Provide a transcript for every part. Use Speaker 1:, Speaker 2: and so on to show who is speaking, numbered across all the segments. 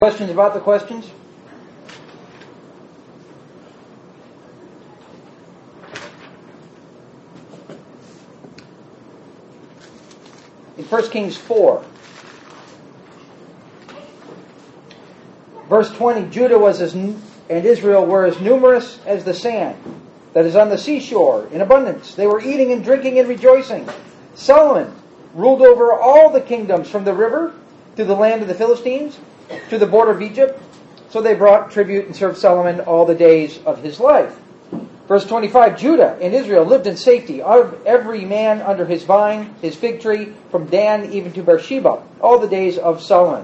Speaker 1: Questions about the questions? In 1 Kings 4, verse 20, Judah and Israel were as numerous as the sand that is on the seashore in abundance. They were eating and drinking and rejoicing. Solomon ruled over all the kingdoms from the river to the land of the Philistines, to the border of Egypt. So they brought tribute and served Solomon all the days of his life. Verse 25, Judah and Israel lived in safety, every man under his vine, his fig tree, from Dan even to Beersheba, all the days of Solomon.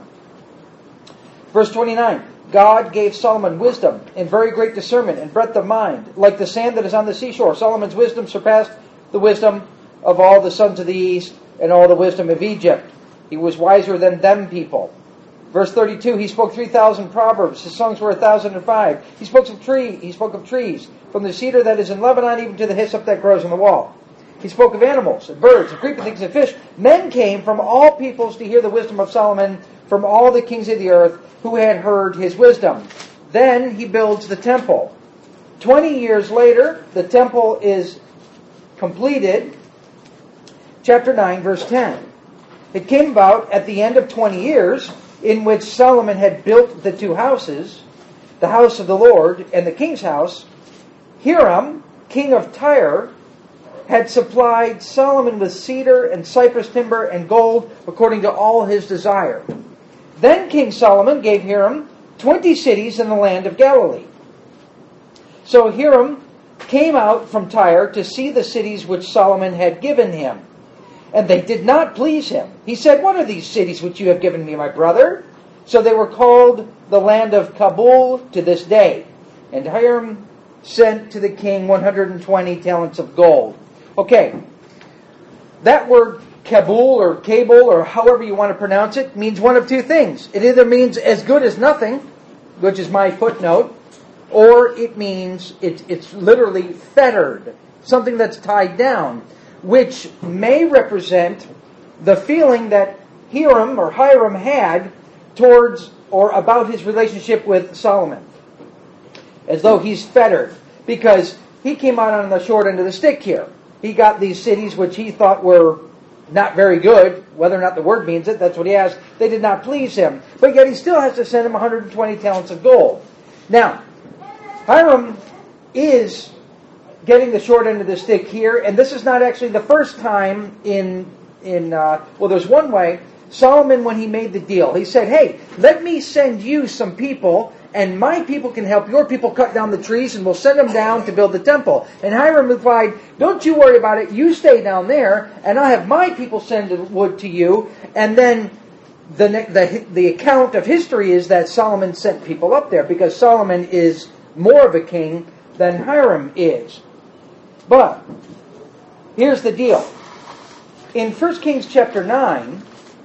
Speaker 1: Verse 29, God gave Solomon wisdom and very great discernment and breadth of mind, like the sand that is on the seashore. Solomon's wisdom surpassed the wisdom of all the sons of the east and all the wisdom of Egypt. He was wiser than them people. Verse 32, he spoke 3,000 proverbs. His songs were 1,005. He spoke of trees, from the cedar that is in Lebanon even to the hyssop that grows on the wall. He spoke of animals and birds and creeping things and fish. Men came from all peoples to hear the wisdom of Solomon, from all the kings of the earth who had heard his wisdom. Then he builds the temple. 20 years later, the temple is completed. Chapter 9, verse 10. It came about at the end of 20 years, in which Solomon had built the two houses, the house of the Lord and the king's house. Hiram, king of Tyre, had supplied Solomon with cedar and cypress timber and gold according to all his desire. Then King Solomon gave Hiram 20 cities in the land of Galilee. So Hiram came out from Tyre to see the cities which Solomon had given him. And they did not please him. He said, "What are these cities which you have given me, my brother?" So they were called the land of Kabul to this day. And Hiram sent to the king 120 talents of gold. Okay, that word Kabul or Kabul or however you want to pronounce it means one of two things. It either means as good as nothing, which is my footnote, or it means it's literally fettered, something that's tied down, which may represent the feeling that Hiram had towards or about his relationship with Solomon. As though he's fettered, because he came out on the short end of the stick here. He got these cities which he thought were not very good, whether or not the word means it, that's what he asked. They did not please him. But yet he still has to send him 120 talents of gold. Now, Hiram is getting the short end of the stick here, and this is not actually the first time there's one way. Solomon, when he made the deal, he said, "Hey, let me send you some people, and my people can help your people cut down the trees, and we'll send them down to build the temple." And Hiram replied, "Don't you worry about it. You stay down there, and I'll have my people send the wood to you." And then the account of history is that Solomon sent people up there, because Solomon is more of a king than Hiram is. But here's the deal. In 1 Kings chapter 9,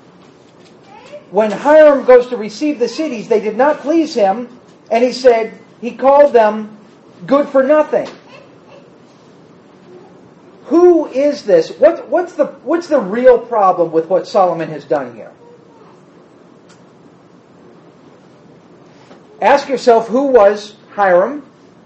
Speaker 1: when Hiram goes to receive the cities, they did not please him, and he called them good for nothing. Who is this? What's the real problem with what Solomon has done here? Ask yourself, who was Hiram?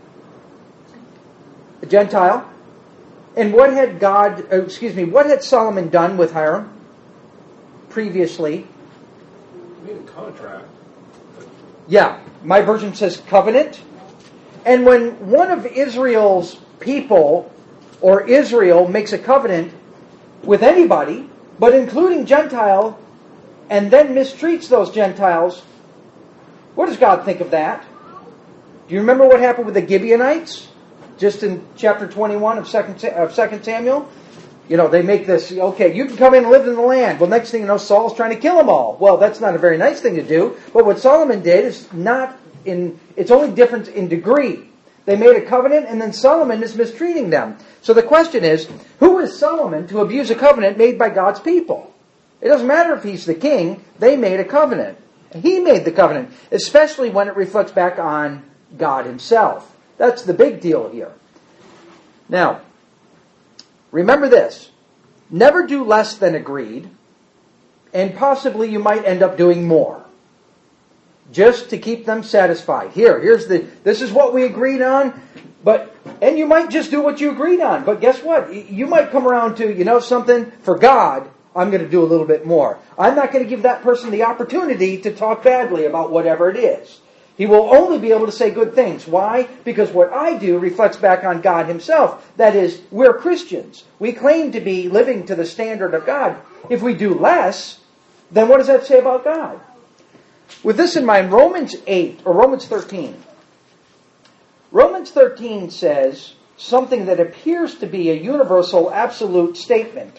Speaker 1: A Gentile. And what had Solomon done with Hiram previously?
Speaker 2: You mean contract?
Speaker 1: Yeah, my version says covenant. And when one of Israel's people, or Israel, makes a covenant with anybody, but including Gentile, and then mistreats those Gentiles, what does God think of that? Do you remember what happened with the Gibeonites? Just in chapter 21 of 2 Samuel, they make this, okay, you can come in and live in the land. Well, next thing you know, Saul's trying to kill them all. Well, that's not a very nice thing to do. But what Solomon did is it's only different in degree. They made a covenant, and then Solomon is mistreating them. So the question is, who is Solomon to abuse a covenant made by God's people? It doesn't matter if he's the king. They made a covenant. He made the covenant, especially when it reflects back on God himself. That's the big deal here. Now, remember this. Never do less than agreed, and possibly you might end up doing more. just to keep them satisfied. This is what we agreed on, and you might just do what you agreed on, but guess what? You might come around to, something, for God, I'm going to do a little bit more. I'm not going to give that person the opportunity to talk badly about whatever it is. He will only be able to say good things. Why? Because what I do reflects back on God Himself. That is, we're Christians. We claim to be living to the standard of God. If we do less, then what does that say about God? With this in mind, Romans 13. Romans 13 says something that appears to be a universal, absolute statement.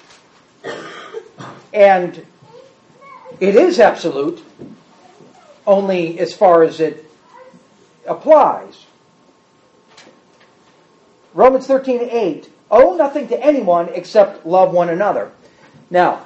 Speaker 1: And it is absolute, only as far as it applies. Romans 13:8, owe nothing to anyone except love one another. Now,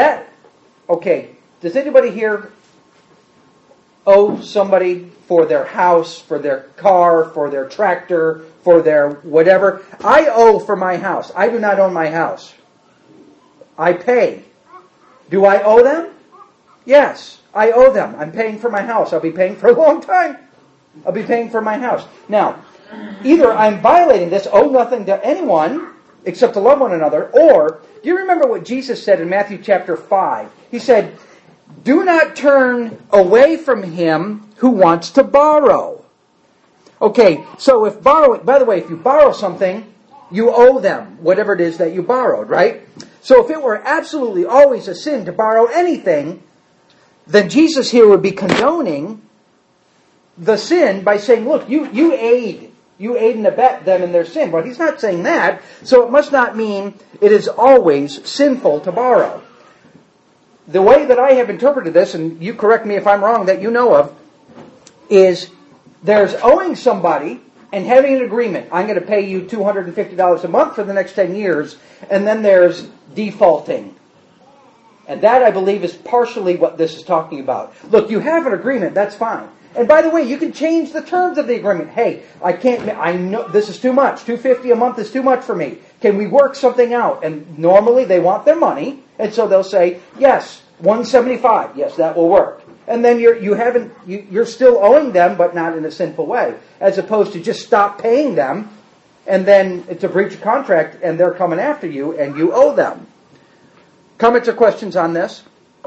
Speaker 1: does anybody here owe somebody for their house, for their car, for their tractor, for their whatever? I owe for my house. I do not own my house. I pay. Do I owe them? Yes, I owe them. I'm paying for my house. I'll be paying for a long time. I'll be paying for my house. Now, either I'm violating this, owe nothing to anyone except to love one another, or, do you remember what Jesus said in Matthew chapter 5? He said, do not turn away from him who wants to borrow. Okay, so by the way, if you borrow something, you owe them whatever it is that you borrowed, right? So if it were absolutely always a sin to borrow anything, then Jesus here would be condoning the sin by saying, look, you aid and abet them in their sin. But He's not saying that, so it must not mean it is always sinful to borrow. The way that I have interpreted this, and you correct me if I'm wrong, that you know of, is there's owing somebody and having an agreement. I'm going to pay you $250 a month for the next 10 years, and then there's defaulting. And that, I believe, is partially what this is talking about. Look, you have an agreement, that's fine. And by the way, you can change the terms of the agreement. Hey, I know this is too much. $250 a month is too much for me. Can we work something out? And normally they want their money, and so they'll say, yes, $175. Yes, that will work. And then you're still owing them, but not in a sinful way. As opposed to just stop paying them, and then it's a breach of contract, and they're coming after you, and you owe them. Comments or questions on this?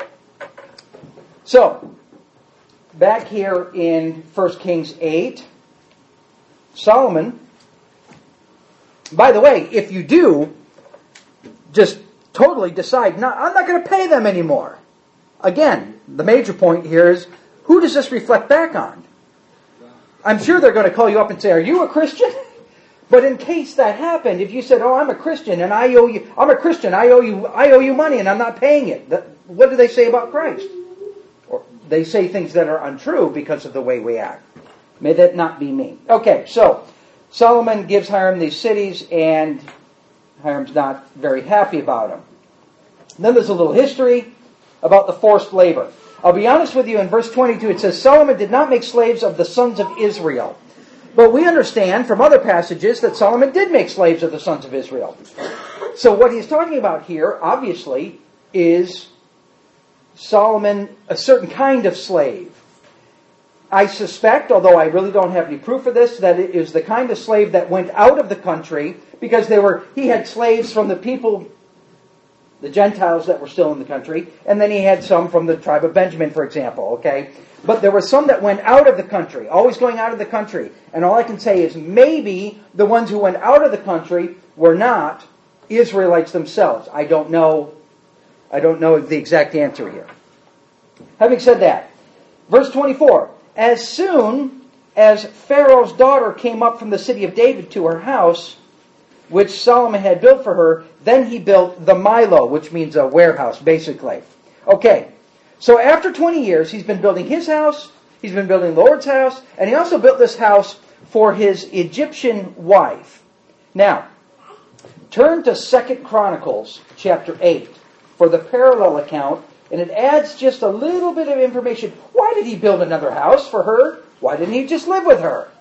Speaker 1: So, back here in 1 Kings 8, Solomon, by the way, if you do just totally decide, I'm not going to pay them anymore. Again, the major point here is, who does this reflect back on? I'm sure they're going to call you up and say, are you a Christian? But in case that happened, if you said, "Oh, I'm a Christian and I owe you money and I'm not paying it," what do they say about Christ? Or they say things that are untrue because of the way we act. May that not be me. Okay, so Solomon gives Hiram these cities, and Hiram's not very happy about them. Then there's a little history about the forced labor. I'll be honest with you, in verse 22 it says, Solomon did not make slaves of the sons of Israel. But we understand from other passages that Solomon did make slaves of the sons of Israel. So what he's talking about here, obviously, is Solomon, a certain kind of slave. I suspect, although I really don't have any proof of this, that it is the kind of slave that went out of the country because he had slaves from the people, the Gentiles that were still in the country, and then he had some from the tribe of Benjamin, for example, okay? But there were some that went out of the country, always going out of the country. And all I can say is maybe the ones who went out of the country were not Israelites themselves. I don't know the exact answer here. Having said that, verse 24, as soon as Pharaoh's daughter came up from the city of David to her house, which Solomon had built for her, then he built the Milo, which means a warehouse, basically. Okay, so after 20 years, he's been building his house, he's been building the Lord's house, and he also built this house for his Egyptian wife. Now, turn to 2 Chronicles chapter 8 for the parallel account, and it adds just a little bit of information. Why did he build another house for her? Why didn't he just live with her?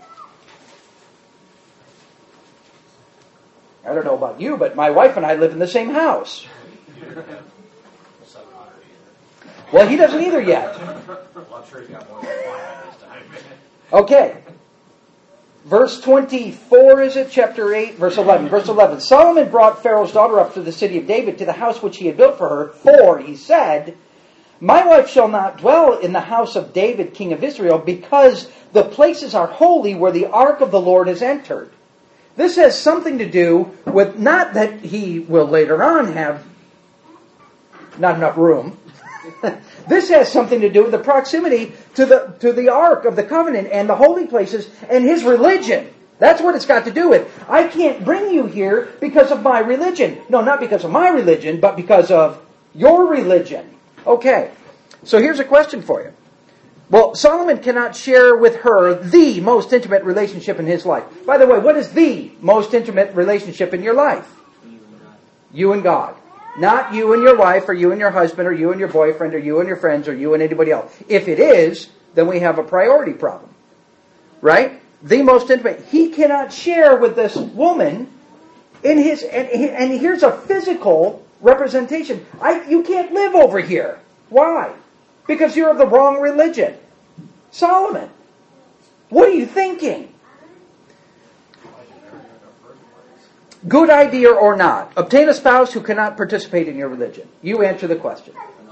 Speaker 1: I don't know about you, but my wife and I live in the same house. Well, he doesn't either yet.
Speaker 2: Well, I'm sure he's got more than one by this time.
Speaker 1: Okay. Verse 24, is it? Chapter 8, verse 11. Verse 11. Solomon brought Pharaoh's daughter up to the city of David, to the house which he had built for her. For, he said, my wife shall not dwell in the house of David, king of Israel, because the places are holy where the ark of the Lord has entered. This has something to do with, not that he will later on have not enough room. This has something to do with the proximity to the Ark of the Covenant and the holy places and his religion. That's what it's got to do with. I can't bring you here because of my religion. No, not because of my religion, but because of your religion. Okay, so here's a question for you. Well, Solomon cannot share with her the most intimate relationship in his life. By the way, what is the most intimate relationship in your life? You and God. Not you and your wife, or you and your husband, or you and your boyfriend, or you and your friends, or you and anybody else. If it is, then we have a priority problem. Right? The most intimate. He cannot share with this woman in his... And here's a physical representation. You can't live over here. Why? Because you're of the wrong religion. Solomon, what are you thinking? Good idea or not? Obtain a spouse who cannot participate in your religion. You answer the question.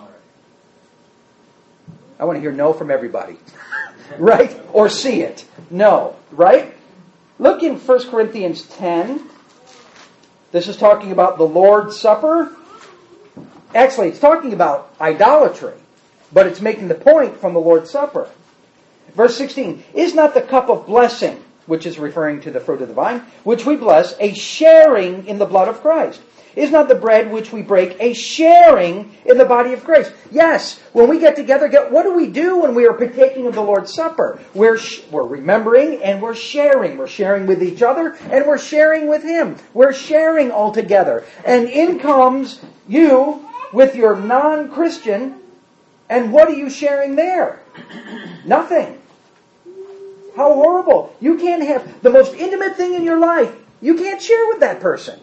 Speaker 1: I want to hear no from everybody. Right? Or see it. No. Right? Look in 1 Corinthians 10. This is talking about the Lord's Supper. Actually, it's talking about idolatry. But it's making the point from the Lord's Supper. Verse 16. Is not the cup of blessing, which is referring to the fruit of the vine, which we bless, a sharing in the blood of Christ? Is not the bread which we break a sharing in the body of Christ? Yes, when we get together, what do we do when we are partaking of the Lord's Supper? We're remembering and we're sharing. We're sharing with each other and we're sharing with Him. We're sharing all together. And in comes you with your non-Christian, and what are you sharing there? Nothing. How horrible. You can't have the most intimate thing in your life. You can't share with that person.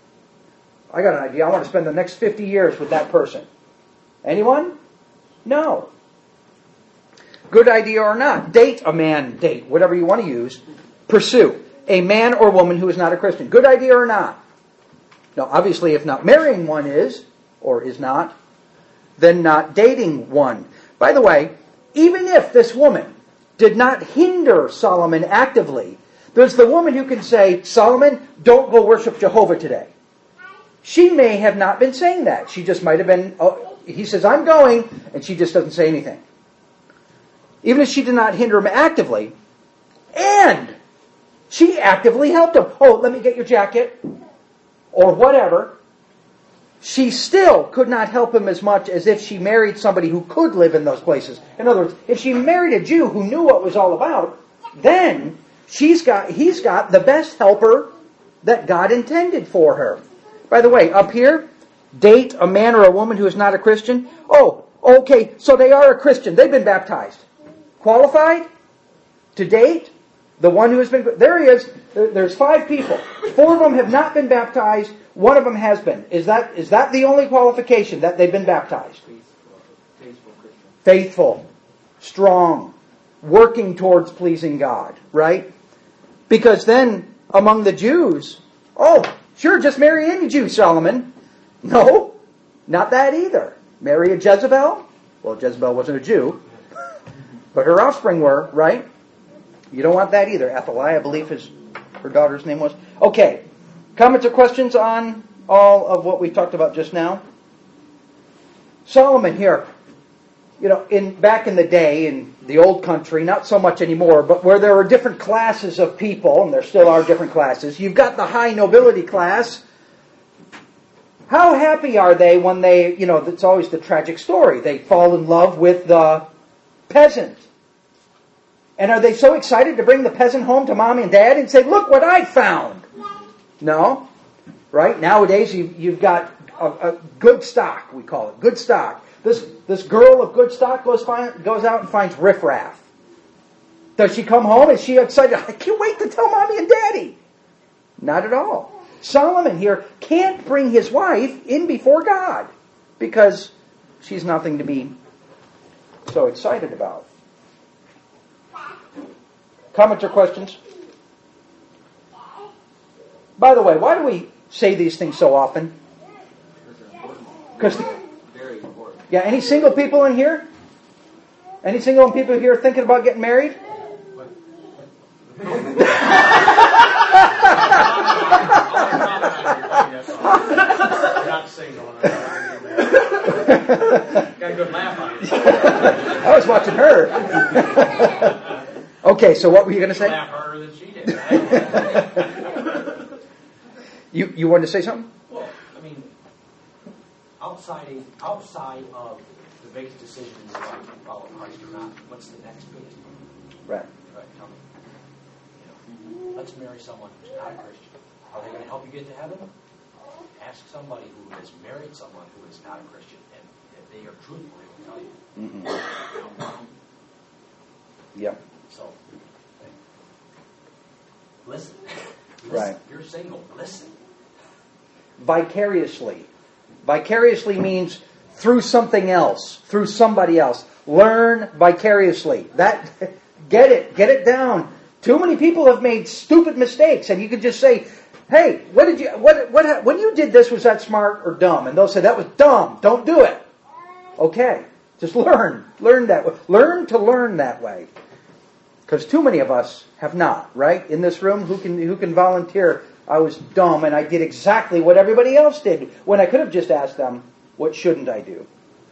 Speaker 1: I got an idea. I want to spend the next 50 years with that person. Anyone? No. Good idea or not. Date a man, whatever you want to use. Pursue a man or woman who is not a Christian. Good idea or not? Now, obviously, if not marrying one is, or is not, then not dating one. By the way, even if this woman did not hinder Solomon actively, there's the woman who can say, Solomon, don't go worship Jehovah today. She may have not been saying that. She just might have been, he says, I'm going, and she just doesn't say anything. Even if she did not hinder him actively, and she actively helped him. Oh, let me get your jacket, or whatever. She still could not help him as much as if she married somebody who could live in those places. In other words, if she married a Jew who knew what it was all about, then he's got the best helper that God intended for her. By the way, up here, date a man or a woman who is not a Christian. Oh, okay, so they are a Christian. They've been baptized. Qualified to date the one who has been... There he is. There's 5 people. 4 of them have not been baptized. 1 of them has been. Is that the only qualification, that they've been baptized? Faithful. Strong. Working towards pleasing God. Right? Because then, among the Jews, sure, just marry any Jew, Solomon. No, not that either. Marry a Jezebel? Well, Jezebel wasn't a Jew. But her offspring were, right? You don't want that either. Athaliah, I believe her daughter's name was. Okay. Comments or questions on all of what we talked about just now? Solomon here, back in the day, in the old country, not so much anymore, but where there were different classes of people, and there still are different classes. You've got the high nobility class. How happy are they when they, it's always the tragic story. They fall in love with the peasant. And are they so excited to bring the peasant home to mommy and dad and say, look what I found? No. Right? Nowadays you've got a good stock, we call it. Good stock. This girl of good stock goes out and finds riffraff. Does she come home? Is she excited? I can't wait to tell mommy and daddy. Not at all. Solomon here can't bring his wife in before God because she's nothing to be so excited about. Comments or questions? By the way, why do we say these things so often? Because
Speaker 2: Very important.
Speaker 1: yeah, any single people in here? Any single people here thinking about getting married?
Speaker 2: You're not single. Got a good laugh on you.
Speaker 1: I was watching her. Okay, so what were you going to say?
Speaker 2: Laugh harder than she did. Right?
Speaker 1: You wanted to say something?
Speaker 3: Well, I mean, outside of the biggest decision in your life, to follow Christ or not, what's the next biggest one?
Speaker 1: Right.
Speaker 3: Right, tell me. Let's marry someone who's not a Christian. Are they going to help you get to heaven? Ask somebody who has married someone who is not a Christian, and if they are truthful, they will tell you.
Speaker 1: Yeah.
Speaker 3: So, listen.
Speaker 1: Right.
Speaker 3: If you're single, listen.
Speaker 1: Vicariously. Vicariously means through something else, through somebody else. Learn vicariously. That get it down. Too many people have made stupid mistakes, and you can just say, "Hey, when you did this, was that smart or dumb?" And they'll say, "That was dumb. Don't do it." Okay, just learn that way. Learn to learn that way, because too many of us have not. Right in this room, who can volunteer? I was dumb, and I did exactly what everybody else did when I could have just asked them, "What shouldn't I do?"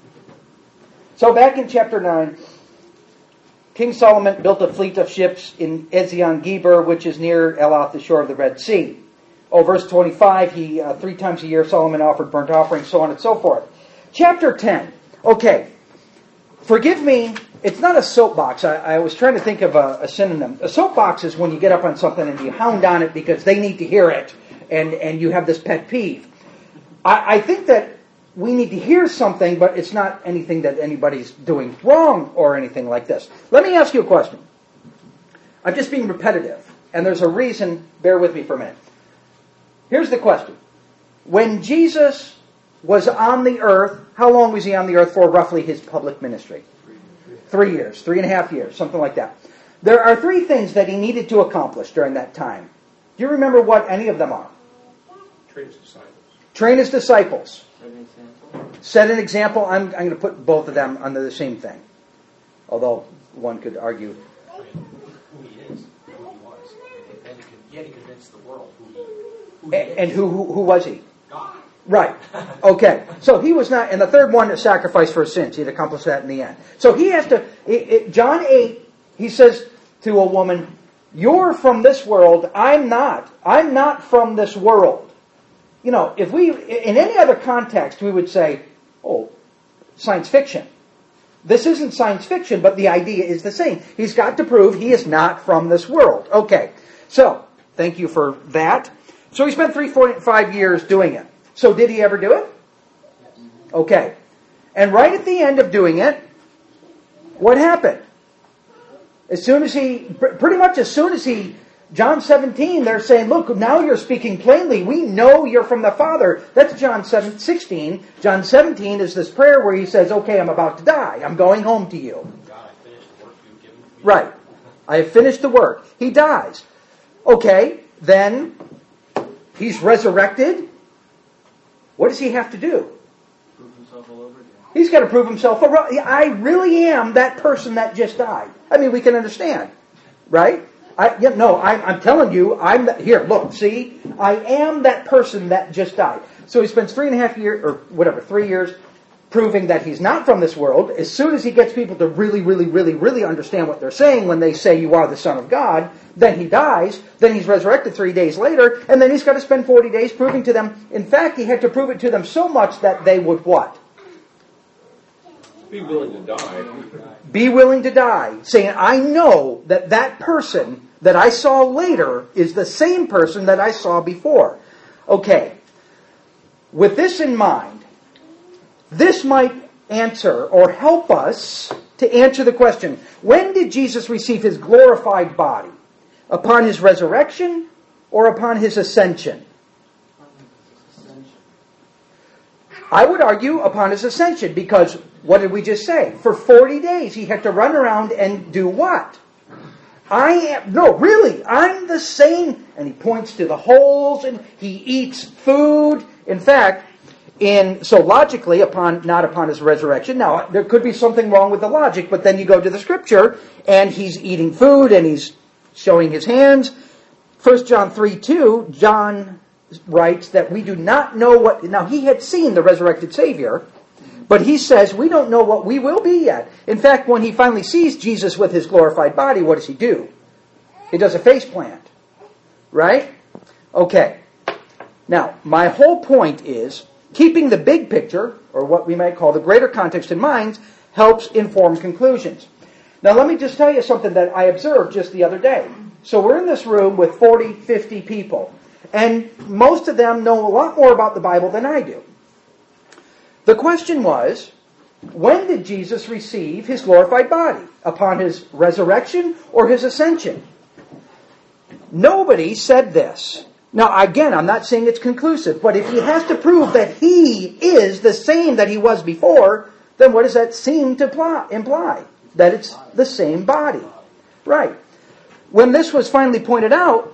Speaker 1: So back in chapter 9. King Solomon built a fleet of ships in Ezion-Geber, which is near Elath, the shore of the Red Sea. Verse 25, 3 times a year Solomon offered burnt offerings, so on and so forth. Chapter 10. Okay. Forgive me, it's not a soapbox. I was trying to think of a synonym. A soapbox is when you get up on something and you hound on it because they need to hear it, and you have this pet peeve. I think that we need to hear something, but it's not anything that anybody's doing wrong or anything like this. Let me ask you a question. I'm just being repetitive, and there's a reason. Bear with me for a minute. Here's the question. When Jesus was on the earth, how long was he on the earth for, roughly, his public ministry? 3 years, 3.5 years, something like that. There are 3 things that he needed to accomplish during that time. Do you remember what any of them are?
Speaker 2: Train his disciples.
Speaker 1: Train his disciples. Set an example. I'm going to put both of them under the same thing. Although one could argue.
Speaker 3: Who he is, who he was. And he had to convince the world who he is.
Speaker 1: And who was he?
Speaker 3: God.
Speaker 1: Right. Okay. So he was not, and the third one, a sacrifice for sins. He'd accomplished that in the end. So he has to, John 8, he says to a woman, "You're from this world. I'm not. I'm not from this world." You know, if we, in any other context, we would say, "Oh, science fiction." This isn't science fiction, but the idea is the same. He's got to prove he is not from this world. Okay. So, thank you for that. So he spent 3, 4, 5 years doing it. So did he ever do it? Okay. And right at the end of doing it, what happened? Pretty much as soon as he, John 17, they're saying, "Look, now you're speaking plainly. We know you're from the Father." That's John 16. John 17 is this prayer where he says, "Okay, I'm about to die. I'm going home to you."
Speaker 3: God, I finished the work you've given me.
Speaker 1: Right. I have finished the work. He dies. Okay, then he's resurrected. What does he have to do?
Speaker 2: Prove himself all over again.
Speaker 1: He's got to prove himself. I really am that person that just died. I mean, we can understand, right? I'm telling you, here, look, see? I am that person that just died. So he spends 3.5 years, or whatever, 3 years, proving that he's not from this world. As soon as he gets people to really, really, really, really understand what they're saying when they say, "You are the Son of God," then he dies. Then he's resurrected 3 days later, and then he's got to spend 40 days proving to them. In fact, he had to prove it to them so much that they would what?
Speaker 2: Be willing to die.
Speaker 1: Be willing to die, saying, "I know that person that I saw later is the same person that I saw before." Okay. With this in mind, this might answer or help us to answer the question, when did Jesus receive his glorified body? Upon his resurrection or upon his ascension? I would argue upon his ascension, because What did we just say? For 40 days he had to run around and do what? I'm the same. And he points to the holes and he eats food. In fact, logically, not upon his resurrection. Now, there could be something wrong with the logic, but then you go to the scripture and he's eating food and he's showing his hands. 1 John 3:2, John writes that we do not know what... Now, he had seen the resurrected Savior, but he says we don't know what we will be yet. In fact, when he finally sees Jesus with his glorified body, what does he do? He does a face plant. Right? Okay. Now, my whole point is keeping the big picture, or what we might call the greater context in mind, helps inform conclusions. Now, let me just tell you something that I observed just the other day. So we're in this room with 40, 50 people, and most of them know a lot more about the Bible than I do. The question was, when did Jesus receive his glorified body? Upon his resurrection or his ascension? Nobody said this. Now, again, I'm not saying it's conclusive, but if he has to prove that he is the same that he was before, then what does that seem to imply? That it's the same body. Right. When this was finally pointed out,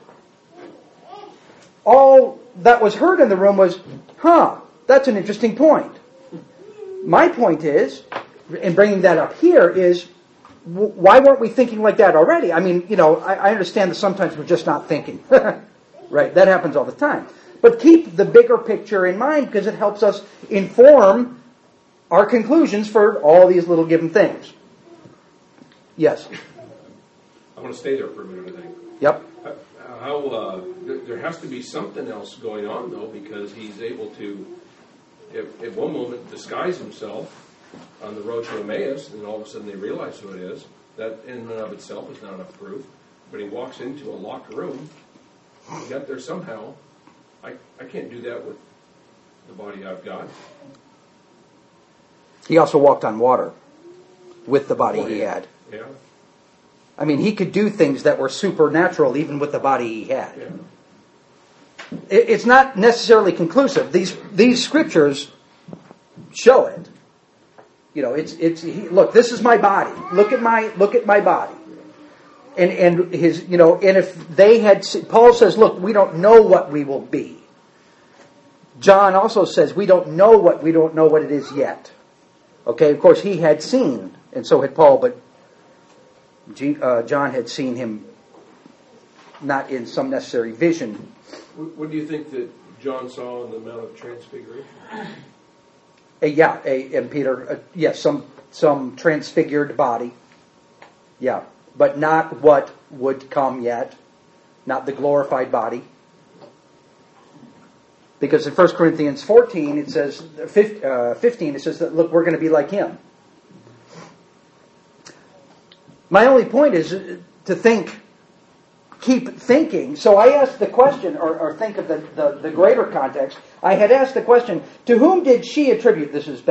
Speaker 1: all that was heard in the room was, that's an interesting point. My point is, in bringing that up here, is why weren't we thinking like that already? I mean, I understand that sometimes we're just not thinking. Right? That happens all the time. But keep the bigger picture in mind because it helps us inform our conclusions for all these little given things. Yes?
Speaker 2: I want to stay there for a minute, I think.
Speaker 1: Yep.
Speaker 2: There has to be something else going on, though, because he's able to, at one moment, disguise himself on the road to Emmaus, and all of a sudden they realize who it is. That in and of itself is not enough proof. But he walks into a locked room, he got there somehow. I can't do that with the body I've got.
Speaker 1: He also walked on water with the body he had.
Speaker 2: Yeah.
Speaker 1: I mean, he could do things that were supernatural even with the body he had.
Speaker 2: Yeah.
Speaker 1: It's not necessarily conclusive. These scriptures show it. Look, this is my body. Look at my body. And his, and if they had, Paul says, look, we don't know what we will be. John also says we don't know what it is yet. Okay, of course he had seen, and so had Paul, but John had seen him not in some necessary vision.
Speaker 2: What do you think that John saw in the Mount of Transfiguration?
Speaker 1: And Peter, yes, some transfigured body. Yeah, but not what would come yet, not the glorified body. Because in 1 Corinthians 14, it says, 15, it says that, look, we're going to be like him. My only point is to keep thinking. So I asked the question, or think of the greater context. I had asked the question, to whom did she attribute, this is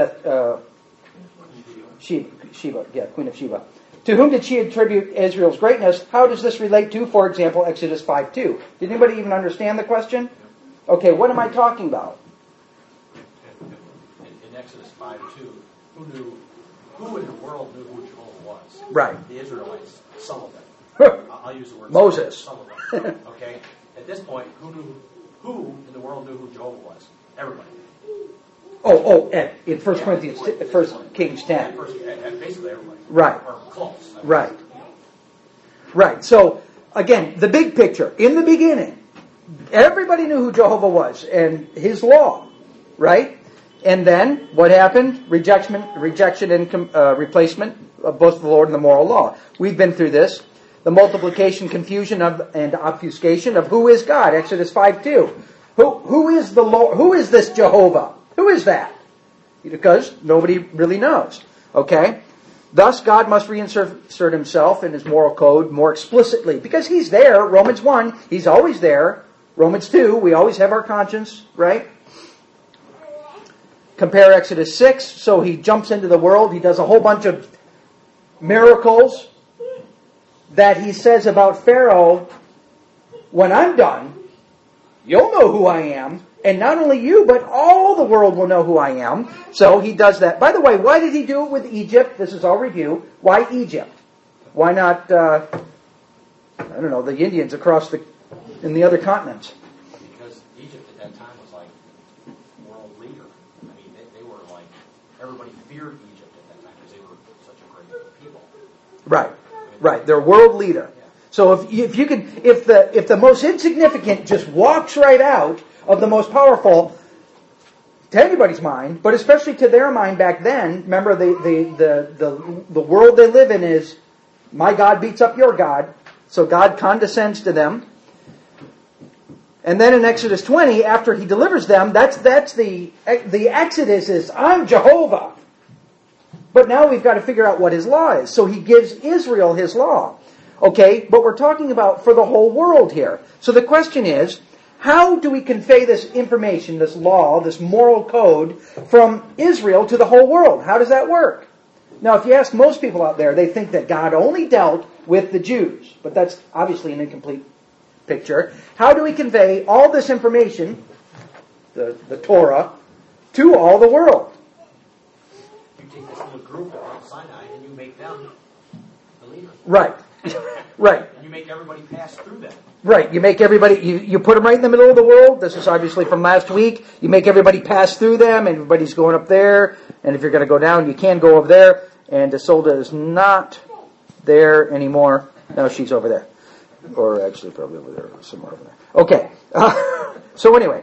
Speaker 1: Sheba, Queen of Sheba. To whom did she attribute Israel's greatness? How does this relate to, for example, Exodus 5:2? Did anybody even understand the question? Okay, what am I talking about?
Speaker 3: In Exodus 5:2, who in the world knew who Jehovah was?
Speaker 1: Right.
Speaker 3: The Israelites, some of them. I'll use the word
Speaker 1: Moses.
Speaker 3: Some of them. Okay? At this point, who in the world knew who Jehovah was? Everybody.
Speaker 1: In 1 Corinthians, 1 Kings 10.
Speaker 3: Basically everybody.
Speaker 1: Right.
Speaker 3: Or close.
Speaker 1: Right. Right. So, again, the big picture. In the beginning, everybody knew who Jehovah was and his law. Right? And then, what happened? Rejection and replacement of both the Lord and the moral law. We've been through this. The multiplication, confusion, and obfuscation of who is God. Exodus 5:2. Who is the Lord? Who is this Jehovah? Who is that? Because nobody really knows. Okay? Thus, God must reinsert himself in his moral code more explicitly. Because he's there. Romans 1, he's always there. Romans 2, we always have our conscience, right? Compare Exodus 6. So he jumps into the world. He does a whole bunch of miracles that he says about Pharaoh, when I'm done, you'll know who I am. And not only you, but all the world will know who I am. So he does that. By the way, why did he do it with Egypt? This is all review. Why Egypt? Why not, I don't know, the Indians in the other continents?
Speaker 3: Because Egypt at that time was like world leader. I mean, they were like, everybody feared Egypt at that time because they were such a great people.
Speaker 1: Right, right. They're world leader.
Speaker 3: Yeah.
Speaker 1: So if the most insignificant just walks right out of the most powerful, to anybody's mind, but especially to their mind back then, remember the world they live in is, my God beats up your God. So God condescends to them. And then in Exodus 20, after he delivers them, that's the Exodus is, I'm Jehovah. But now we've got to figure out what his law is. So he gives Israel his law. Okay, but we're talking about for the whole world here. So the question is, how do we convey this information, this law, this moral code from Israel to the whole world? How does that work? Now, if you ask most people out there, they think that God only dealt with the Jews. But that's obviously an incomplete picture. How do we convey all this information, the Torah, to all the world?
Speaker 3: You take this little group at Mount Sinai and you make them the leader.
Speaker 1: Right. Right.
Speaker 3: And you make everybody pass through them.
Speaker 1: Right. You make everybody, you put them right in the middle of the world. This is obviously from last week. You make everybody pass through them. Everybody's going up there. And if you're going to go down, you can go over there. And Isolde is not there anymore. No, she's over there. Or actually probably over there, somewhere over there. Okay. So anyway.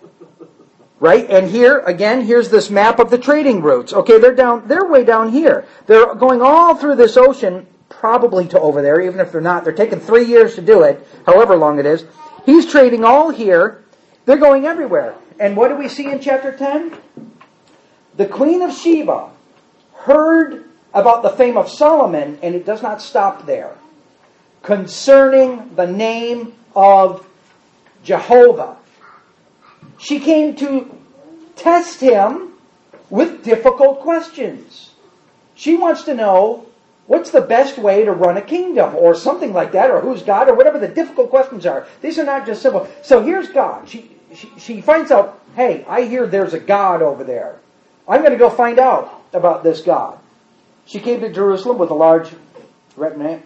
Speaker 1: Right? And here, again, here's this map of the trading routes. Okay, they're way down here. They're going all through this ocean, probably to over there, even if they're not. They're taking 3 years to do it, however long it is. He's trading all here. They're going everywhere. And what do we see in chapter 10? The Queen of Sheba heard about the fame of Solomon, and it does not stop there, concerning the name of Jehovah. She came to test him with difficult questions. She wants to know, what's the best way to run a kingdom, or something like that, or who's God, or whatever the difficult questions are. These are not just simple. So here's God. She finds out, hey, I hear there's a God over there. I'm going to go find out about this God. She came to Jerusalem with a large retinue,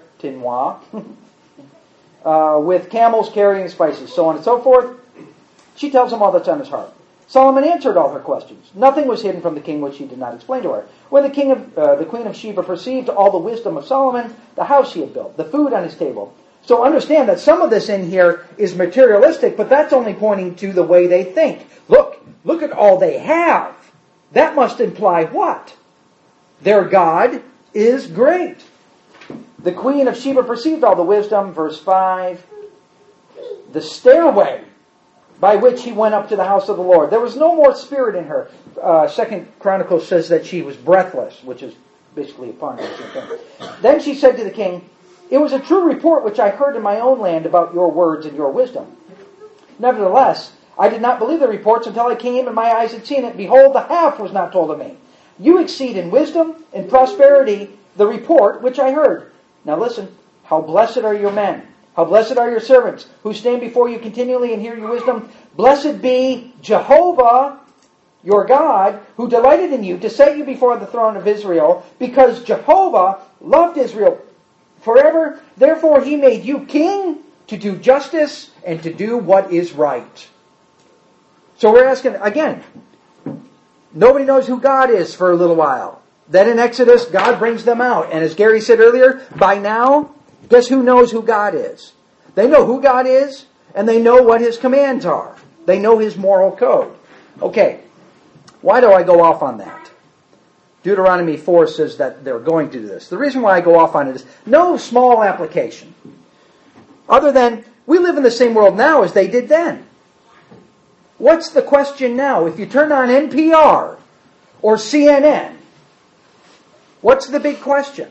Speaker 1: with camels carrying spices, so on and so forth. She tells him all that's on his heart. Solomon answered all her questions. Nothing was hidden from the king which he did not explain to her. When the Queen of Sheba perceived all the wisdom of Solomon, the house he had built, the food on his table. So understand that some of this in here is materialistic, but that's only pointing to the way they think. Look at all they have. That must imply what? Their God is great. The Queen of Sheba perceived all the wisdom, verse 5. The stairway by which he went up to the house of the Lord. There was no more spirit in her. 2 Chronicles says that she was breathless, which is basically a pun. Then she said to the king, it was a true report which I heard in my own land about your words and your wisdom. Nevertheless, I did not believe the reports until I came and my eyes had seen it. Behold, the half was not told of me. You exceed in wisdom and prosperity the report which I heard. Now listen, how blessed are your men. How blessed are your servants who stand before you continually and hear your wisdom. Blessed be Jehovah, your God, who delighted in you to set you before the throne of Israel, because Jehovah loved Israel forever. Therefore he made you king to do justice and to do what is right. So we're asking, again, nobody knows who God is for a little while. Then in Exodus, God brings them out. And as Gary said earlier, by now, guess who knows who God is? They know who God is, and they know what His commands are. They know His moral code. Okay, why do I go off on that? Deuteronomy 4 says that they're going to do this. The reason why I go off on it is no small application. Other than, we live in the same world now as they did then. What's the question now? If you turn on NPR or CNN, what's the big question?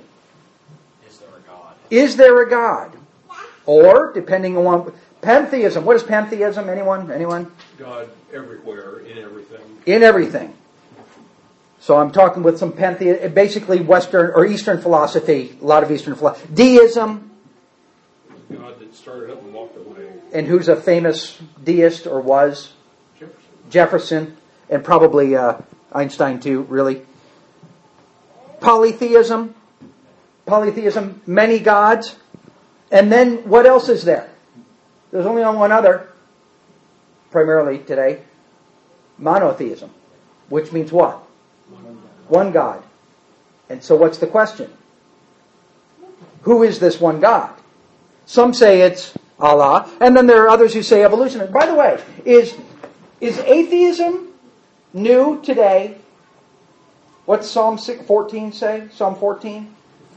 Speaker 1: Is there a God? Or, depending on pantheism. What is pantheism? Anyone?
Speaker 2: God everywhere, in everything.
Speaker 1: In everything. So I'm talking with some basically Western or Eastern philosophy, a lot of Eastern philosophy. Deism.
Speaker 2: God that started up and walked away.
Speaker 1: And who's a famous deist or was? Jefferson, and probably Einstein too, really. Polytheism, many gods. And then what else is there? There's only one other, primarily today. Monotheism, which means what? One God. And so what's the question? Who is this one God? Some say it's Allah, and then there are others who say evolution. And by the way, is atheism new today? What's Psalm 14 say? Psalm 14?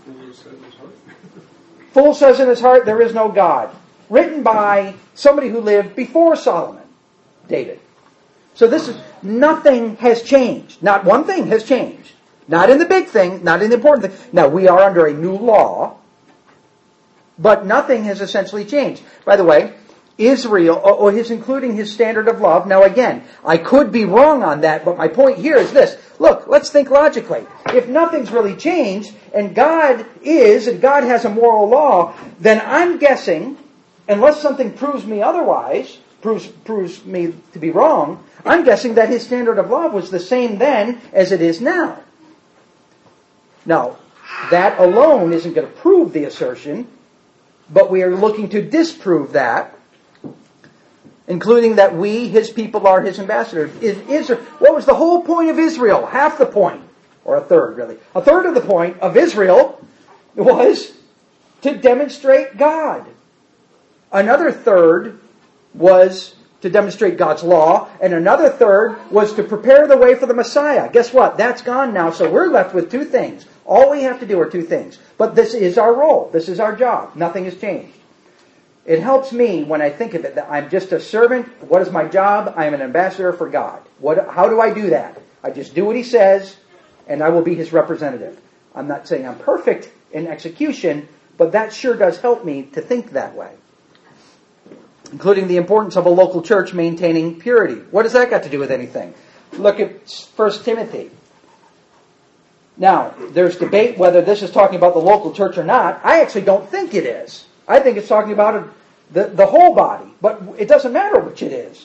Speaker 1: Fool says in his heart, there is no God. Written by somebody who lived before Solomon, David. So nothing has changed. Not one thing has changed. Not in the big thing, not in the important thing. Now, we are under a new law, but nothing has essentially changed. By the way, Israel, including his standard of love. Now again, I could be wrong on that, but my point here is this. Look, let's think logically. If nothing's really changed, and God has a moral law, then I'm guessing, unless something proves me otherwise, proves me to be wrong, I'm guessing that his standard of love was the same then as it is now. Now, that alone isn't going to prove the assertion, but we are looking to disprove that, including that we, his people, are his ambassadors. What was the whole point of Israel? Half the point, or a third, really. A third of the point of Israel was to demonstrate God. Another third was to demonstrate God's law, and another third was to prepare the way for the Messiah. Guess what? That's gone now, so we're left with two things. All we have to do are two things. But this is our role. This is our job. Nothing has changed. It helps me when I think of it that I'm just a servant. What is my job? I am an ambassador for God. How do I do that? I just do what he says, and I will be his representative. I'm not saying I'm perfect in execution, but that sure does help me to think that way. Including the importance of a local church maintaining purity. What has that got to do with anything? Look at 1 Timothy. Now, there's debate whether this is talking about the local church or not. I actually don't think it is. I think it's talking about the whole body, but it doesn't matter which it is.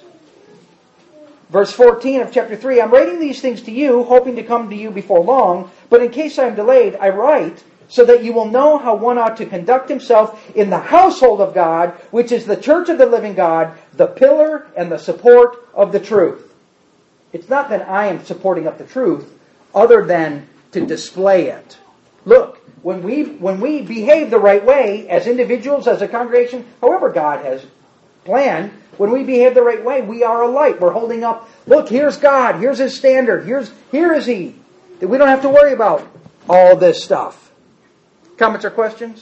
Speaker 1: Verse 14 of chapter 3, I'm writing these things to you, hoping to come to you before long, but in case I am delayed, I write so that you will know how one ought to conduct himself in the household of God, which is the church of the living God, the pillar and the support of the truth. It's not that I am supporting up the truth, other than to display it. Look, when we behave the right way, as individuals, as a congregation, however God has planned, when we behave the right way, we are a light. We're holding up, look, here's God, here's his standard, here is he. That we don't have to worry about all this stuff. Comments or questions?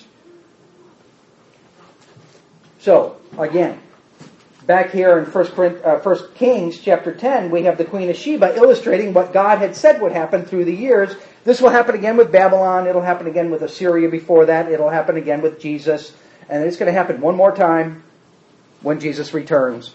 Speaker 1: So, again, back here in 1 Kings chapter 10, we have the Queen of Sheba illustrating what God had said would happen through the years. This will happen again with Babylon. It'll happen again with Assyria before that. It'll happen again with Jesus. And it's going to happen one more time when Jesus returns.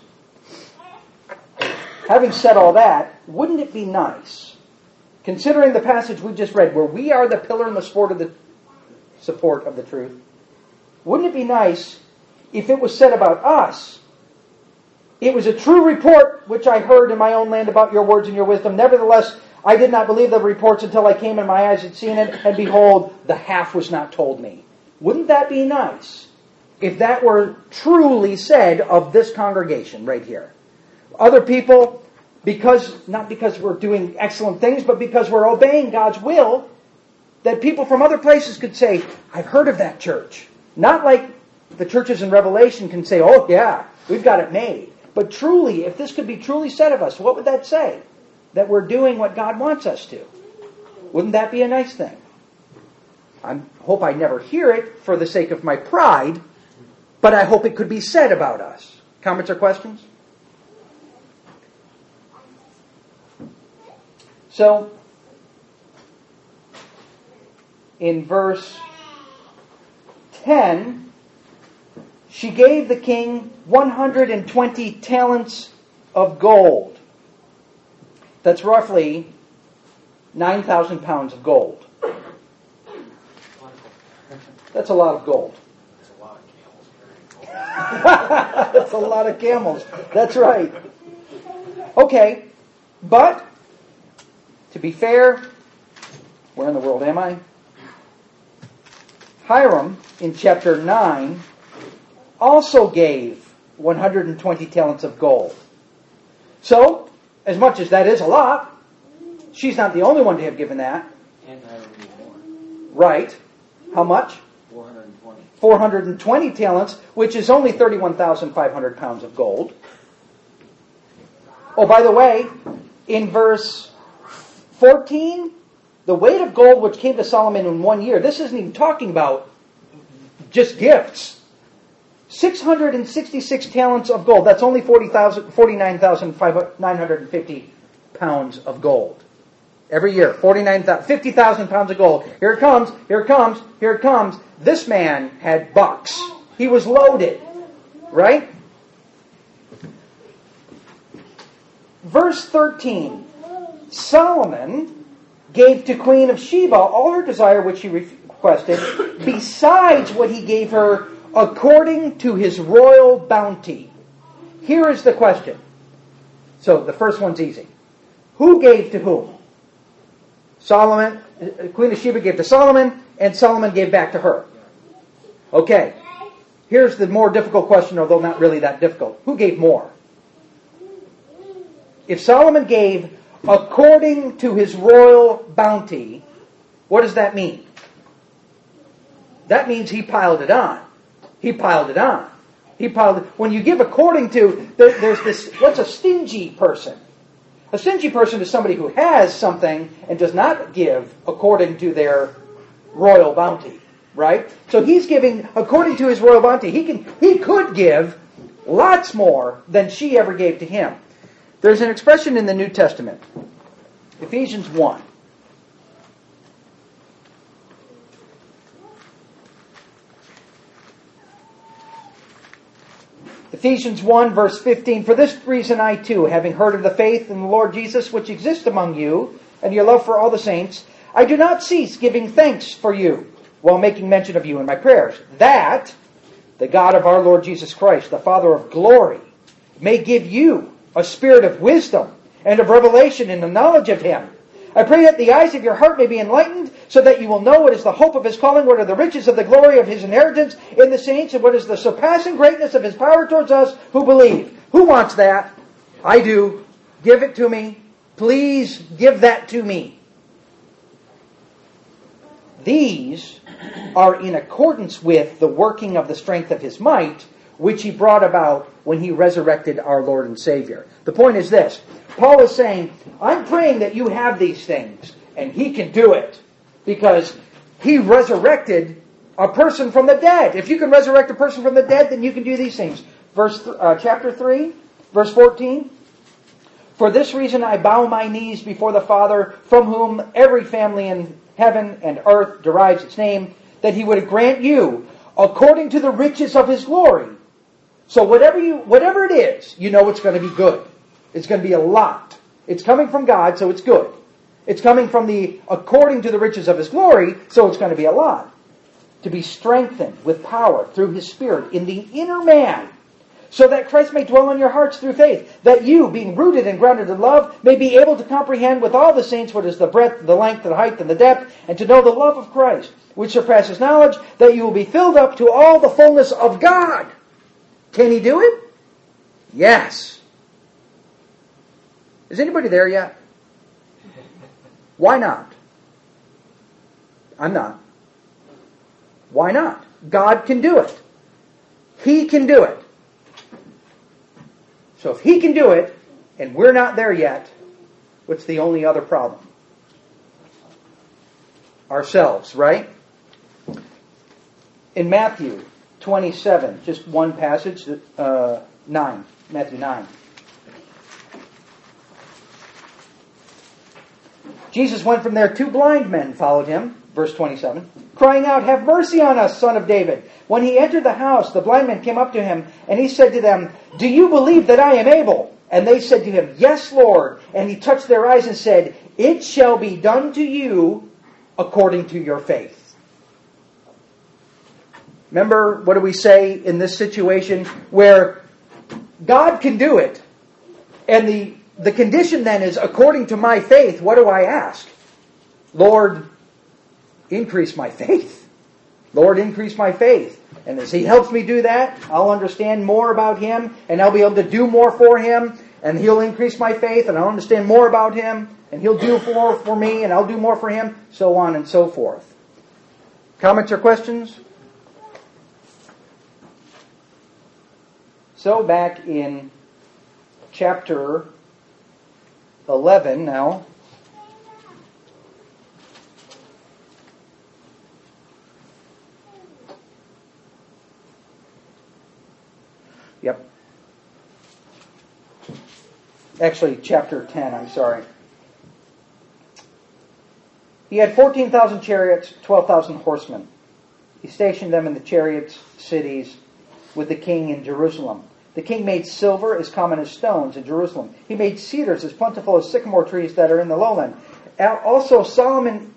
Speaker 1: Having said all that, wouldn't it be nice, considering the passage we just read, where we are the pillar and the support of the truth, wouldn't it be nice if it was said about us, it was a true report which I heard in my own land about your words and your wisdom. Nevertheless, I did not believe the reports until I came and my eyes had seen it, and behold, the half was not told me. Wouldn't that be nice if that were truly said of this congregation right here? Other people, not because we're doing excellent things, but because we're obeying God's will, that people from other places could say, I've heard of that church. Not like the churches in Revelation can say, oh yeah, we've got it made. But truly, if this could be truly said of us, what would that say? That we're doing what God wants us to. Wouldn't that be a nice thing? I hope I never hear it for the sake of my pride, but I hope it could be said about us. Comments or questions? So, in verse 10, she gave the king 120 talents of gold. That's roughly 9,000 pounds of gold. That's a lot of gold.
Speaker 3: That's a lot of camels carrying gold.
Speaker 1: That's a lot of camels. That's right. Okay, but to be fair, where in the world am I? Hiram, in chapter 9, also gave 120 talents of gold. So, as much as that is a lot, she's not the only one to have given that.
Speaker 3: And Hiram gave more.
Speaker 1: Right. How much?
Speaker 3: 420.
Speaker 1: 420 talents, which is only 31,500 pounds of gold. Oh, by the way, in verse 14, the weight of gold which came to Solomon in 1 year, this isn't even talking about just gifts. 666 talents of gold. That's only 49,950 pounds of gold. Every year, 50,000 pounds of gold. Here it comes, here it comes, here it comes. This man had bucks. He was loaded. Right? Verse 13. Solomon gave to Queen of Sheba all her desire which she requested, besides what he gave her according to his royal bounty. Here is the question. So the first one's easy. Who gave to whom? Solomon, Queen of Sheba gave to Solomon, and Solomon gave back to her. Okay. Here's the more difficult question, although not really that difficult. Who gave more? If Solomon gave according to his royal bounty, what does that mean? That means he piled it on. He piled it on. When you give according to, there's this, what's a stingy person? A stingy person is somebody who has something and does not give according to their royal bounty, right? So he's giving according to his royal bounty. He could give lots more than she ever gave to him. There's an expression in the New Testament, Ephesians 1. Ephesians 1, verse 15, "For this reason I too, having heard of the faith in the Lord Jesus which exists among you, and your love for all the saints, I do not cease giving thanks for you, while making mention of you in my prayers, that the God of our Lord Jesus Christ, the Father of glory, may give you a spirit of wisdom and of revelation in the knowledge of Him. I pray that the eyes of your heart may be enlightened, so that you will know what is the hope of His calling, what are the riches of the glory of His inheritance in the saints, and what is the surpassing greatness of His power towards us who believe." Who wants that? I do. Give it to me. Please give that to me. These are in accordance with the working of the strength of His might, which He brought about when He resurrected our Lord and Savior. The point is this. Paul is saying, I'm praying that you have these things, and He can do it, because He resurrected a person from the dead. If you can resurrect a person from the dead, then you can do these things. Chapter 3, verse 14. "For this reason I bow my knees before the Father, from whom every family in heaven and earth derives its name, that He would grant you, according to the riches of His glory." So whatever it is, you know it's going to be good. It's going to be a lot. It's coming from God, so it's good. It's coming from according to the riches of His glory, so it's going to be a lot. "To be strengthened with power through His Spirit in the inner man, so that Christ may dwell in your hearts through faith, that you, being rooted and grounded in love, may be able to comprehend with all the saints what is the breadth, the length, the height, and the depth, and to know the love of Christ, which surpasses knowledge, that you will be filled up to all the fullness of God." Can He do it? Yes. Is anybody there yet? Why not? I'm not. Why not? God can do it. He can do it. So if He can do it, and we're not there yet, what's the only other problem? Ourselves, right? In Matthew 27, just one passage, 9. Matthew 9. "Jesus went from there. 2 blind men followed Him," verse 27, "crying out, 'Have mercy on us, Son of David.' When He entered the house, the blind men came up to Him, and He said to them, 'Do you believe that I am able?' And they said to Him, 'Yes, Lord.' And He touched their eyes and said, 'It shall be done to you according to your faith.'" Remember, what do we say in this situation where God can do it, and the condition then is, according to my faith, what do I ask? Lord, increase my faith. Lord, increase my faith. And as He helps me do that, I'll understand more about Him, and I'll be able to do more for Him, and He'll increase my faith, and I'll understand more about Him, and He'll do more for me, and I'll do more for Him, so on and so forth. Comments or questions? So back in chapter 11 now. Yep. Actually, chapter 10, I'm sorry. He had 14,000 chariots, 12,000 horsemen. He stationed them in the chariots' cities with the king in Jerusalem. The king made silver as common as stones in Jerusalem. He made cedars as plentiful as sycamore trees that are in the lowland. Also, Solomon's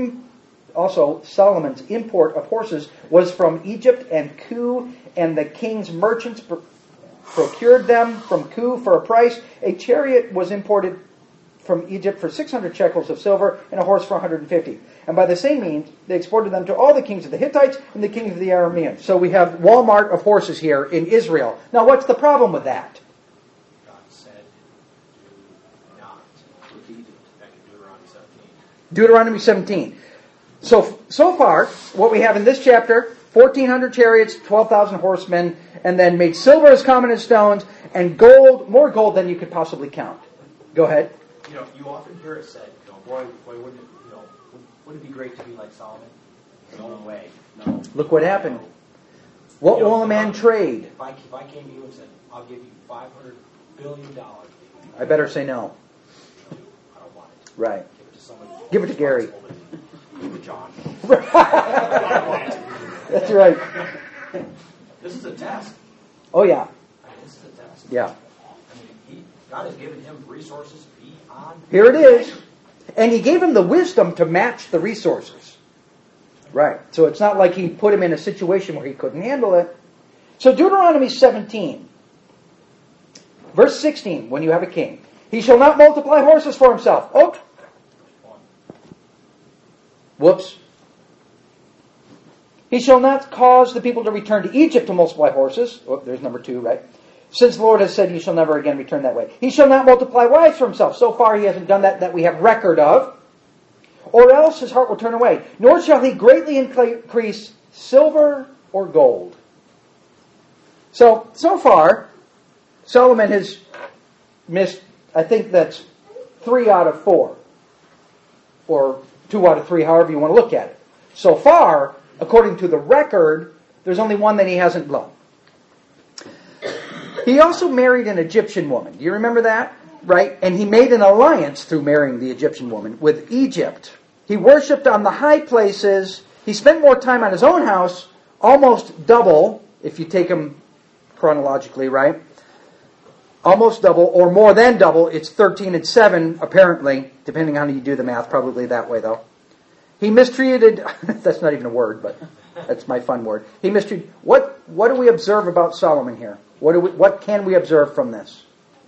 Speaker 1: import of horses was from Egypt and Kue, and the king's merchants procured them from Kue for a price. A chariot was imported from Egypt for 600 shekels of silver, and a horse for 150. And by the same means, they exported them to all the kings of the Hittites and the kings of the Arameans. So we have Walmart of horses here in Israel. Now, what's the problem with that?
Speaker 3: God said, do not look Egypt. Back in Deuteronomy 17.
Speaker 1: Deuteronomy 17. So far, what we have in this chapter, 1,400 chariots, 12,000 horsemen, and then made silver as common as stones, and gold, more gold than you could possibly count. Go ahead.
Speaker 3: You often hear it said, boy, wouldn't it be great to be like Solomon? No way. No.
Speaker 1: Look what happened. What will a man trade?
Speaker 3: If I came to you and said, I'll give you $500 billion.
Speaker 1: I better say no.
Speaker 3: I don't want it.
Speaker 1: Right.
Speaker 3: Give it to somebody.
Speaker 1: Give it to Gary.
Speaker 3: Give it to John.
Speaker 1: That's right.
Speaker 3: This is a test.
Speaker 1: Oh, yeah.
Speaker 3: This is a test.
Speaker 1: Yeah.
Speaker 3: God has given him resources beyond.
Speaker 1: Here it is. And He gave him the wisdom to match the resources. Right. So it's not like He put him in a situation where he couldn't handle it. So Deuteronomy 17, verse 16, when you have a king. He shall not multiply horses for himself. Oh. Whoops. He shall not cause the people to return to Egypt to multiply horses. Oh, there's number 2, right? Since the Lord has said, you shall never again return that way. He shall not multiply wives for himself. So far he hasn't done that we have record of. Or else his heart will turn away. Nor shall he greatly increase silver or gold. So far, Solomon has missed, I think that's 3 out of 4. Or 2 out of 3, however you want to look at it. So far, according to the record, there's only one that he hasn't blown. He also married an Egyptian woman. Do you remember that? Right? And he made an alliance through marrying the Egyptian woman with Egypt. He worshipped on the high places. He spent more time on his own house, almost double, if you take him chronologically, right? Almost double, or more than double. It's 13 and 7, apparently, depending on how you do the math, probably that way, though. He mistreated, that's not even a word, but that's my fun word. He mistreated, what do we observe about Solomon here? What can we observe from this?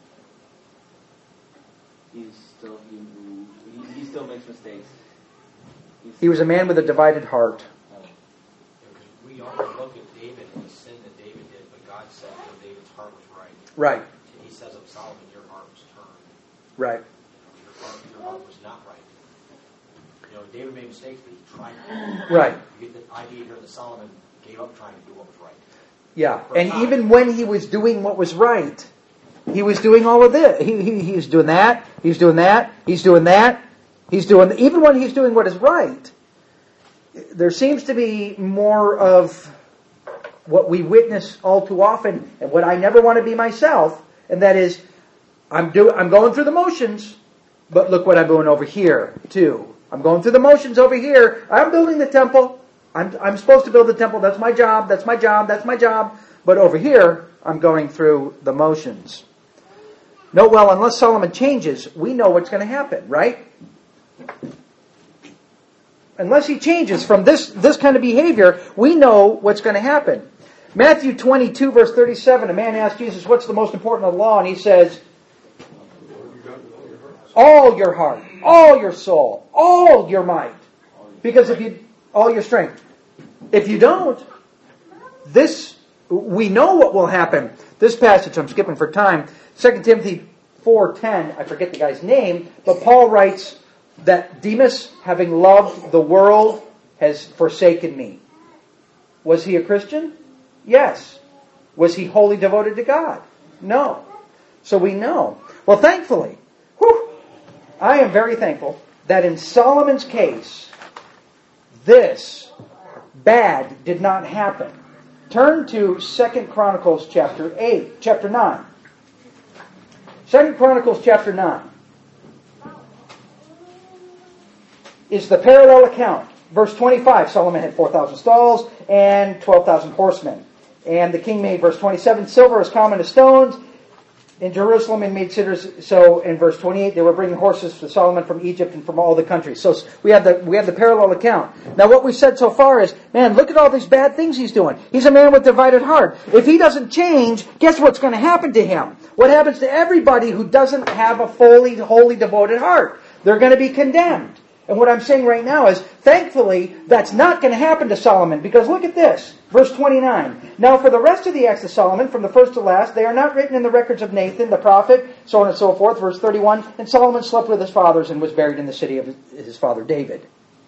Speaker 4: He still makes mistakes.
Speaker 1: He was a man with a divided heart.
Speaker 3: We often look at David and the sin that David did, but God said that David's heart was right.
Speaker 1: Right.
Speaker 3: He says of Solomon, your heart was turned.
Speaker 1: Right.
Speaker 3: Your heart was not right. David made mistakes, but he tried.
Speaker 1: Right.
Speaker 3: You get the idea here that Solomon gave up trying to do what was right.
Speaker 1: Yeah, and even when he was doing what was right, he was doing all of this. He was doing that, he's doing that, he's doing that, even when he's doing what is right, there seems to be more of what we witness all too often, and what I never want to be myself, and that is, I'm going through the motions, but look what I'm doing over here, too. I'm going through the motions over here. I'm building the temple. I'm supposed to build the temple. That's my job. That's my job. That's my job. But over here, I'm going through the motions. Note well, unless Solomon changes, we know what's going to happen, right? Unless he changes from this kind of behavior, we know what's going to happen. Matthew 22, verse 37, a man asked Jesus, what's the most important of the law? And he says, all your heart, all your soul, all your might. Because if you, all your strength. If you don't, we know what will happen. This passage, I'm skipping for time, 2 Timothy 4:10, I forget the guy's name, but Paul writes that Demas, having loved the world, has forsaken me. Was he a Christian? Yes. Was he wholly devoted to God? No. So we know. Well, thankfully, I am very thankful that in Solomon's case, this bad did not happen. Turn to 2 Chronicles chapter 9. 2 Chronicles chapter 9 is the parallel account. Verse 25, Solomon had 4,000 stalls and 12,000 horsemen. And the king made, verse 27, silver as common as stones in Jerusalem and made sitters. So in verse 28, they were bringing horses to Solomon from Egypt and from all the countries. So we have the parallel account. Now what we've said so far is, man, look at all these bad things he's doing. He's a man with divided heart. If he doesn't change, guess what's going to happen to him? What happens to everybody who doesn't have a fully, wholly devoted heart? They're going to be condemned. And what I'm saying right now is, thankfully, that's not going to happen to Solomon. Because look at this. Verse 29. Now for the rest of the acts of Solomon, from the first to last, they are not written in the records of Nathan, the prophet, so on and so forth. Verse 31. And Solomon slept with his fathers and was buried in the city of his father David.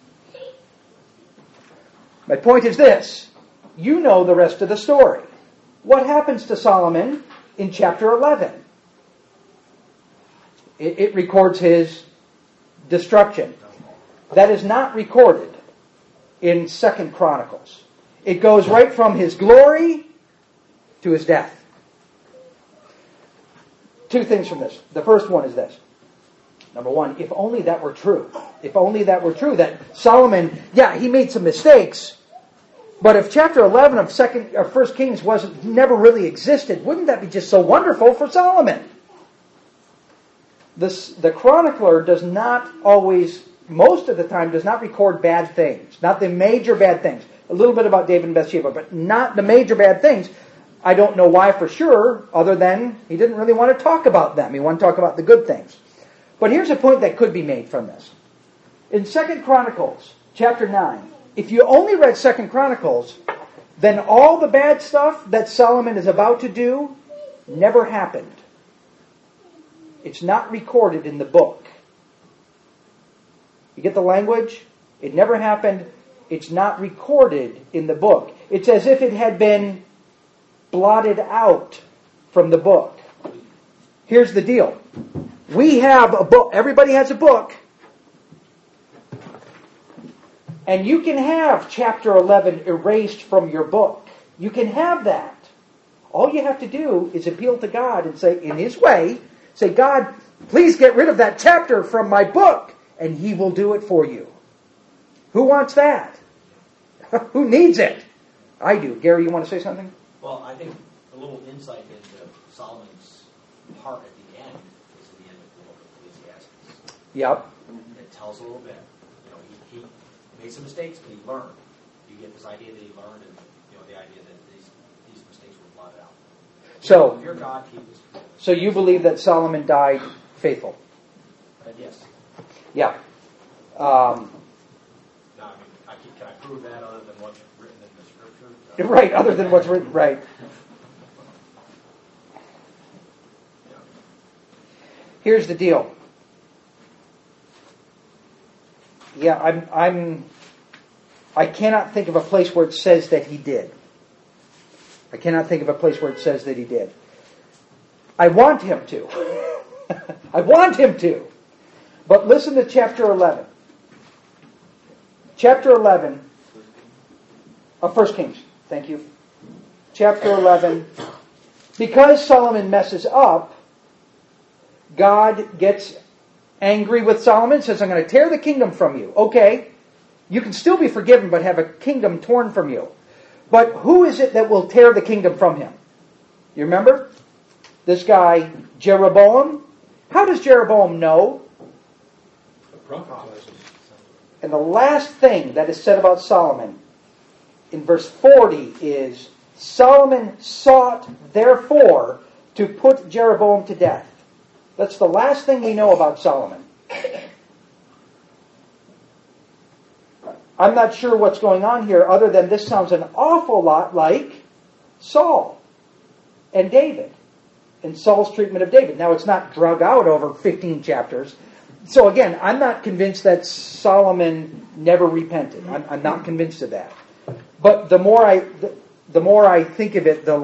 Speaker 1: My point is this. You know the rest of the story. What happens to Solomon in chapter 11? It records his destruction. That is not recorded in 2 Chronicles. It goes right from his glory to his death. Two things from this. The first one is this. Number one, if only that were true. If only that were true, that Solomon, yeah, he made some mistakes, but if chapter 11 of 1 Kings never really existed, wouldn't that be just so wonderful for Solomon? The chronicler does not always, most of the time, does not record bad things. Not the major bad things. A little bit about David and Bathsheba, but not the major bad things. I don't know why for sure, other than he didn't really want to talk about them. He wanted to talk about the good things. But here's a point that could be made from this. In 2 Chronicles, chapter 9, if you only read 2 Chronicles, then all the bad stuff that Solomon is about to do never happened. It's not recorded in the book. You get the language? It never happened. It's not recorded in the book. It's as if it had been blotted out from the book. Here's the deal. We have a book. Everybody has a book. And you can have chapter 11 erased from your book. You can have that. All you have to do is appeal to God and say, in His way, say, God, please get rid of that chapter from my book. And He will do it for you. Who wants that? Who needs it? I do. Gary, you want to say something?
Speaker 3: Well, I think a little insight into Solomon's heart at the end is at the end of the book of Ecclesiastes.
Speaker 1: Yep.
Speaker 3: It tells a little bit. He made some mistakes, but he learned. You get this idea that he learned, and the idea that these mistakes were blotted out.
Speaker 1: So,
Speaker 3: your God, keep his forgiveness.
Speaker 1: So you believe that Solomon died faithful?
Speaker 3: Yes.
Speaker 1: Yeah.
Speaker 3: Now, can I prove that other than what's written in the Scripture?
Speaker 1: Right, other than what's written, right. Here's the deal. Yeah, I cannot think of a place where it says that he did. I cannot think of a place where it says that he did. I want him to. I want him to. But listen to chapter 11. Chapter 11 of 1 Kings. Thank you. Chapter 11. Because Solomon messes up, God gets angry with Solomon and says, I'm going to tear the kingdom from you. Okay. You can still be forgiven, but have a kingdom torn from you. But who is it that will tear the kingdom from him? You remember? This guy, Jeroboam. How does Jeroboam know? And the last thing that is said about Solomon in verse 40 is, Solomon sought, therefore, to put Jeroboam to death. That's the last thing we know about Solomon. I'm not sure what's going on here other than this sounds an awful lot like Saul and David and Saul's treatment of David. Now, it's not drug out over 15 chapters. So again, I'm not convinced that Solomon never repented. I'm not convinced of that. But the more I think of it, the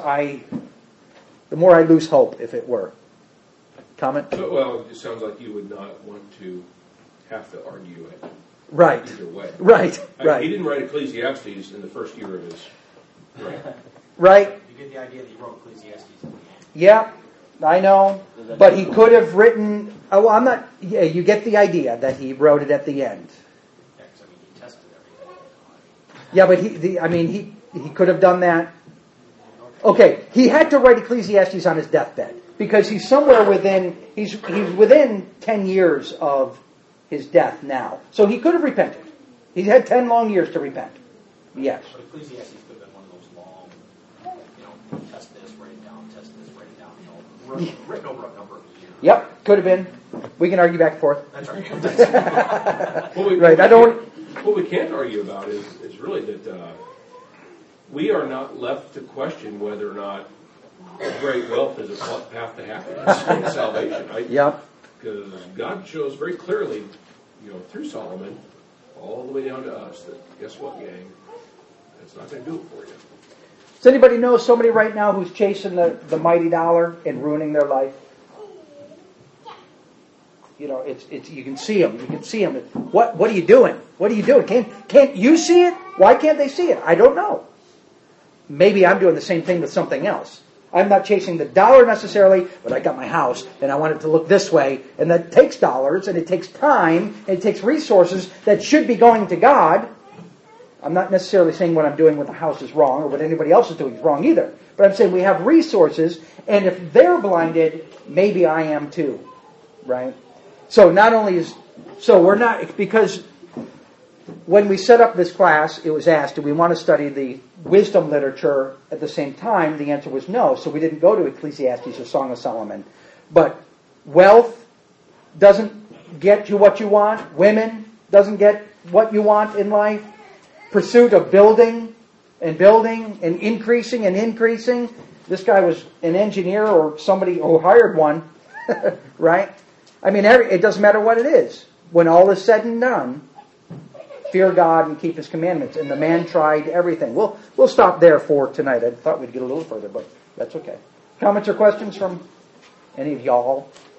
Speaker 1: more I lose hope, if it were. Comment?
Speaker 2: Well, it sounds like you would not want to have to argue it.
Speaker 1: Right.
Speaker 2: Either way.
Speaker 1: Right.
Speaker 2: He didn't write Ecclesiastes in the first year of his reign.
Speaker 1: Right.
Speaker 3: You get the idea that he wrote Ecclesiastes at the end.
Speaker 1: Yeah, I know. But he could have written... Oh, I'm not... Yeah, you get the idea that he wrote it at the end.
Speaker 3: Yeah, because he tested everything.
Speaker 1: Yeah, but he could have done that. Okay, he had to write Ecclesiastes on his deathbed because he's somewhere within... He's within 10 years of his death now. So he could have repented. He had 10 long years to repent. Yes.
Speaker 3: But Ecclesiastes could have been one of those long, test this, write it down, test this, write it down, written over a number of years.
Speaker 1: Yep, could have been. We can argue back and forth.
Speaker 3: That's right.
Speaker 2: What we can't argue about is really that we are not left to question whether or not great wealth is a path to happiness and salvation.
Speaker 1: Yep.
Speaker 2: Because God shows very clearly, through Solomon, all the way down to us, that guess what, gang? It's not going to do it for you.
Speaker 1: Does anybody know somebody right now who's chasing the mighty dollar and ruining their life? It's you can see them. You can see them. What are you doing? What are you doing? Can't you see it? Why can't they see it? I don't know. Maybe I'm doing the same thing with something else. I'm not chasing the dollar necessarily, but I got my house and I want it to look this way. And that takes dollars and it takes time and it takes resources that should be going to God. I'm not necessarily saying what I'm doing with the house is wrong or what anybody else is doing is wrong either. But I'm saying we have resources, and if they're blinded, maybe I am too. Right? So we're not, because when we set up this class, it was asked, do we want to study the wisdom literature at the same time? The answer was no. So we didn't go to Ecclesiastes or Song of Solomon. But wealth doesn't get you what you want. Women doesn't get what you want in life. Pursuit of building and increasing and increasing. This guy was an engineer or somebody who hired one, right? It doesn't matter what it is. When all is said and done, fear God and keep His commandments. And the man tried everything. We'll stop there for tonight. I thought we'd get a little further, but that's okay. Comments or questions from any of y'all?